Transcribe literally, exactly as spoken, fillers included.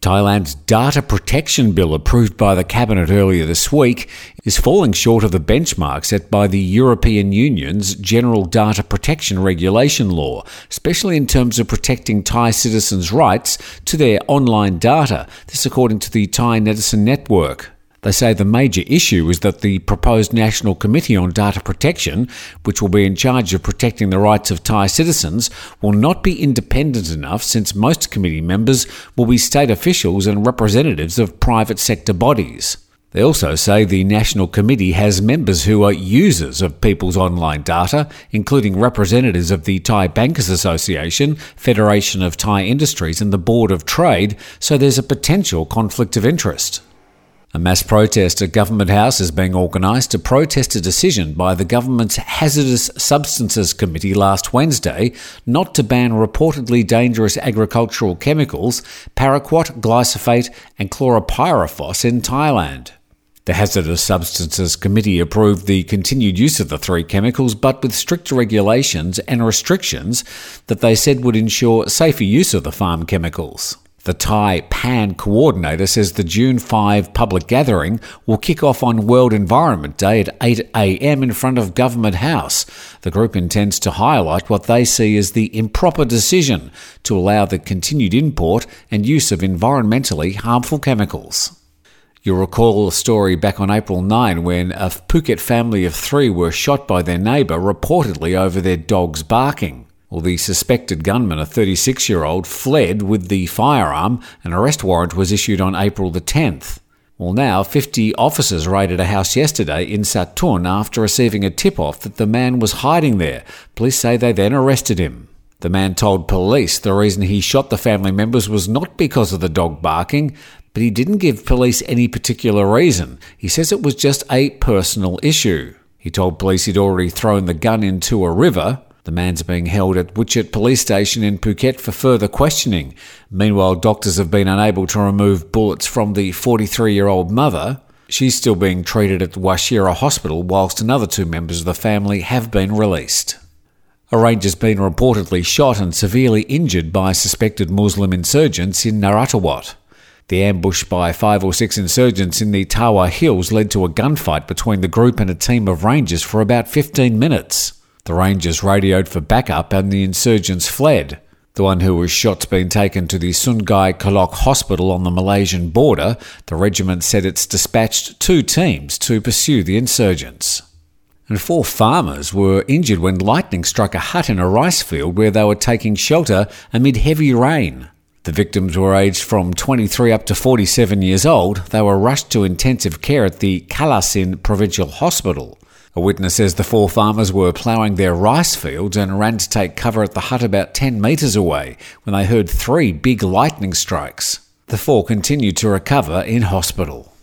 Thailand's data protection bill, approved by the cabinet earlier this week, is falling short of the benchmark set by the European Union's General Data Protection Regulation law, especially in terms of protecting Thai citizens' rights to their online data. This according to the Thai Netizen Network. They say the major issue is that the proposed National Committee on Data Protection, which will be in charge of protecting the rights of Thai citizens, will not be independent enough, since most committee members will be state officials and representatives of private sector bodies. They also say the National Committee has members who are users of people's online data, including representatives of the Thai Bankers Association, Federation of Thai Industries and the Board of Trade, so there's a potential conflict of interest. A mass protest at Government House is being organised to protest a decision by the government's Hazardous Substances Committee last Wednesday not to ban reportedly dangerous agricultural chemicals, paraquat, glyphosate and chlorpyrifos in Thailand. The Hazardous Substances Committee approved the continued use of the three chemicals, but with strict regulations and restrictions that they said would ensure safer use of the farm chemicals. The Thai PAN coordinator says the June fifth public gathering will kick off on World Environment Day at eight a.m. in front of Government House. The group intends to highlight what they see as the improper decision to allow the continued import and use of environmentally harmful chemicals. You'll recall a story back on April ninth when a Phuket family of three were shot by their neighbour, reportedly over their dog's barking. Well, the suspected gunman, a thirty-six-year-old, fled with the firearm. An arrest warrant was issued on April the tenth. Well, now, fifty officers raided a house yesterday in Satun after receiving a tip-off that the man was hiding there. Police say they then arrested him. The man told police the reason he shot the family members was not because of the dog barking, but he didn't give police any particular reason. He says it was just a personal issue. He told police he'd already thrown the gun into a river. The man's being held at Wichet Police Station in Phuket for further questioning. Meanwhile, doctors have been unable to remove bullets from the forty-three-year-old mother. She's still being treated at Washira Hospital, whilst another two members of the family have been released. A ranger's been reportedly shot and severely injured by suspected Muslim insurgents in Narathiwat. The ambush by five or six insurgents in the Tawa Hills led to a gunfight between the group and a team of rangers for about fifteen minutes. The Rangers radioed for backup and the insurgents fled. The one who was shot's been taken to the Sungai Kolok Hospital on the Malaysian border. The regiment said it's dispatched two teams to pursue the insurgents. And four farmers were injured when lightning struck a hut in a rice field where they were taking shelter amid heavy rain. The victims were aged from twenty-three up to forty-seven years old. They were rushed to intensive care at the Kalasin Provincial Hospital. A witness says the four farmers were ploughing their rice fields and ran to take cover at the hut about ten metres away when they heard three big lightning strikes. The four continued to recover in hospital.